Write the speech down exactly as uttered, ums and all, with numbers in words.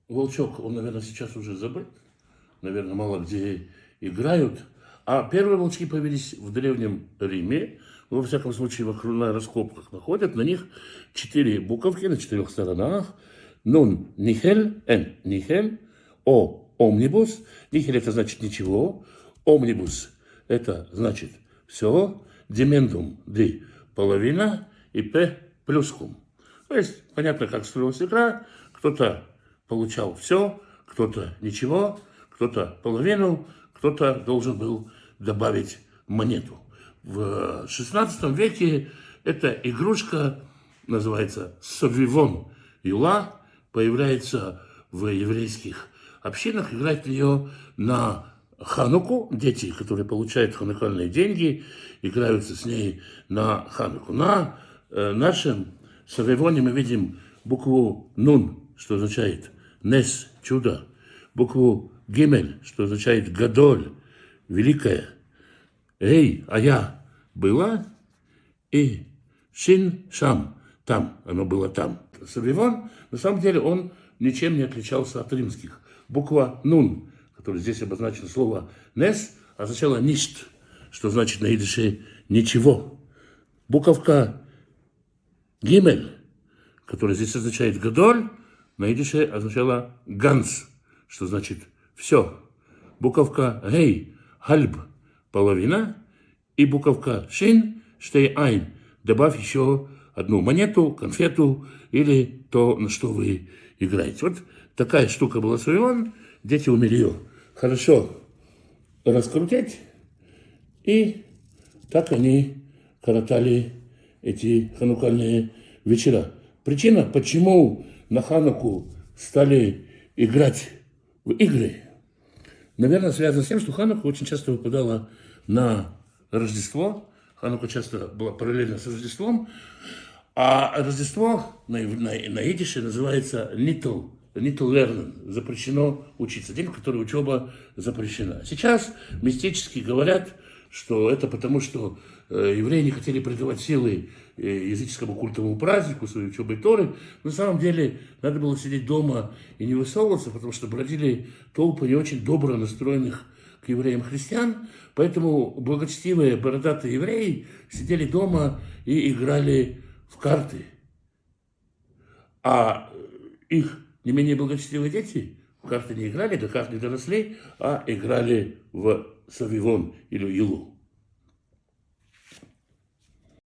волчок, он, наверное, сейчас уже забыт. Наверное, мало где играют. А первые волчки появились в Древнем Риме. Во всяком случае, вокруг на раскопках находят. На них четыре буковки на четырех сторонах. Нун нихель, эн нихель, о омнибус. Нихель это значит ничего. Омнибус это значит все. Демендум ди половина и п плюскум. То есть понятно, как строилась игра. Кто-то получал все, кто-то ничего, кто-то половину, кто-то должен был добавить монету. В шестнадцатом веке эта игрушка называется совивон юла, появляется в еврейских общинах, играть в нее на Хануку. Дети, которые получают ханукальные деньги, играются с ней на Хануку. На э, нашем совивоне мы видим букву нун, что означает нес, чудо, букву гимель, что означает гадоль, великая, эй, а я была, и шин шам, там, оно было там. Совивон, на самом деле, он ничем не отличался от римских. Буква нун, которая здесь обозначена слово нес, означала ништ, что значит на идише ничего. Буковка гимель, которая здесь означает гадоль, на идише означала ганс, что значит все. Буковка гей, хальб, половина, и буковка шин, штей айн, добавь еще одну монету, конфету или то, на что вы играете. Вот такая штука была совивон, дети умели ее хорошо раскрутить, и так они коротали эти ханукальные вечера. Причина, почему на Хануку стали играть в игры, наверное, связано с тем, что Ханука очень часто выпадала на Рождество. Ханука часто была параллельно с Рождеством. А Рождество на, на, на идише называется «нитл», «нитл лернен», запрещено учиться, день, в который учеба запрещена. Сейчас мистически говорят, что это потому, что э, евреи не хотели придавать силы э, языческому культовому празднику, своей учебой Торы. На самом деле надо было сидеть дома и не высовываться, потому что бродили толпы не очень добро настроенных к евреям христиан. Поэтому благочестивые бородатые евреи сидели дома и играли в карты. А их не менее благочестивые дети в карты не играли, до карт не доросли, а играли в совивон или юлу.